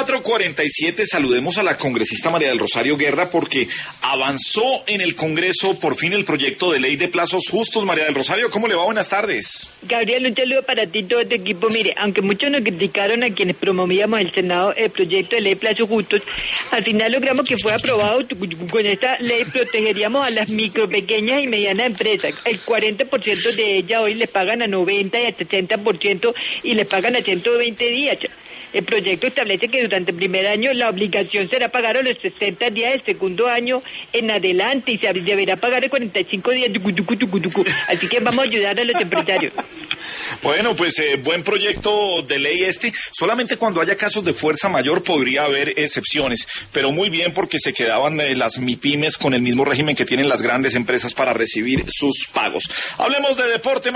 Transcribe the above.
4:47, saludemos a la congresista María del Rosario Guerra porque avanzó en el Congreso por fin el proyecto de ley de plazos justos. María del Rosario, ¿cómo le va? Buenas tardes. Gabriel, un saludo para ti y todo tu equipo. Mire, aunque muchos nos criticaron a quienes promovíamos el Senado el proyecto de ley de plazos justos, al final logramos que fue aprobado. Con esta ley protegeríamos a las micro, pequeñas y medianas empresas. El 40% de ellas hoy les pagan a 90 y a 60% y les pagan a 120 días. El proyecto establece que durante el primer año la obligación será pagar a los 60 días del segundo año en adelante y se deberá pagar en 45 días. Así que vamos a ayudar a los empresarios. Bueno, pues buen proyecto de ley este. Solamente cuando haya casos de fuerza mayor podría haber excepciones, pero muy bien porque se quedaban las MIPYMES con el mismo régimen que tienen las grandes empresas para recibir sus pagos. Hablemos de deporte.